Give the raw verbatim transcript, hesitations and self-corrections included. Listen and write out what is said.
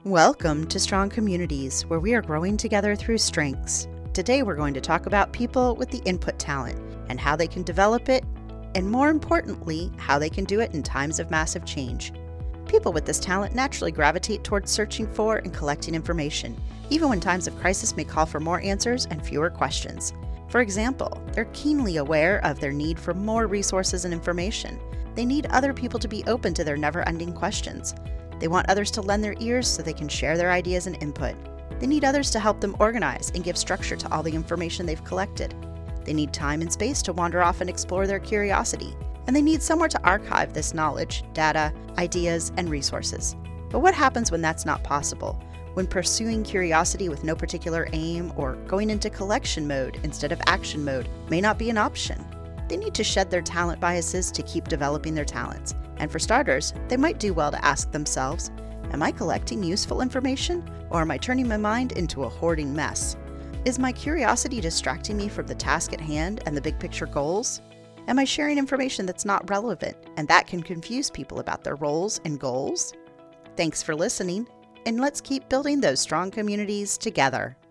Welcome to Strong Communities, where we are growing together through strengths. Today we're going to talk about people with the input talent and how they can develop it, and more importantly, how they can do it in times of massive change. People with this talent naturally gravitate towards searching for and collecting information, even when times of crisis may call for more answers and fewer questions. For example, they're keenly aware of their need for more resources and information. They need other people to be open to their never-ending questions. They want others to lend their ears so they can share their ideas and input. They need others to help them organize and give structure to all the information they've collected. They need time and space to wander off and explore their curiosity. And they need somewhere to archive this knowledge, data, ideas, and resources. But what happens when that's not possible? When pursuing curiosity with no particular aim or going into collection mode instead of action mode may not be an option? They need to shed their talent biases to keep developing their talents. And for starters, they might do well to ask themselves, am I collecting useful information, or am I turning my mind into a hoarding mess? Is my curiosity distracting me from the task at hand and the big picture goals? Am I sharing information that's not relevant, and that can confuse people about their roles and goals? Thanks for listening, and let's keep building those strong communities together.